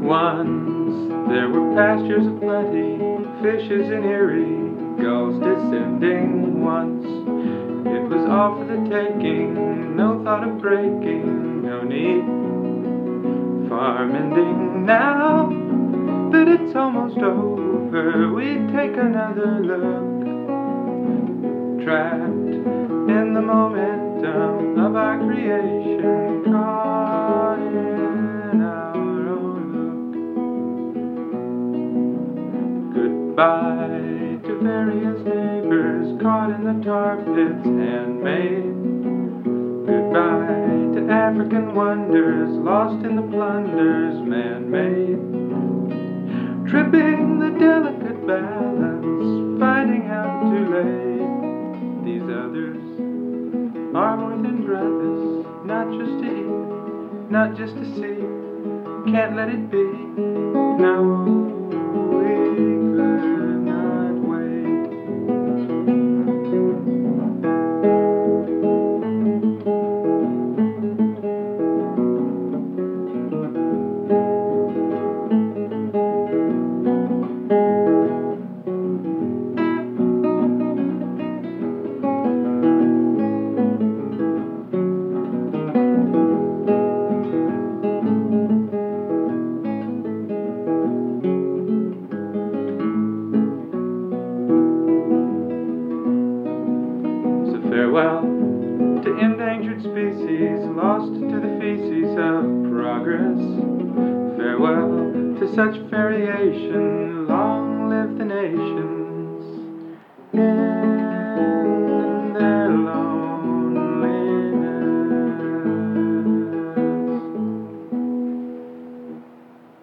Once there were pastures of plenty, fishes in Erie, gulls descending once. It was all for the taking, no thought of breaking, no need farm ending. Now that it's almost over, we take another look, trapped in the momentum of our creation, caught in our own look. Goodbye to various neighbors caught in the tar pits, handmade. Goodbye to African wonders lost in the plunders, man-made. Tripping the delicate balance, finding out too late. These others are more than brothers, not just to eat, not just to see. Can't let it be. No, we could not wait. Farewell to endangered species lost to the feces of progress. Farewell to such variation, long live the nations.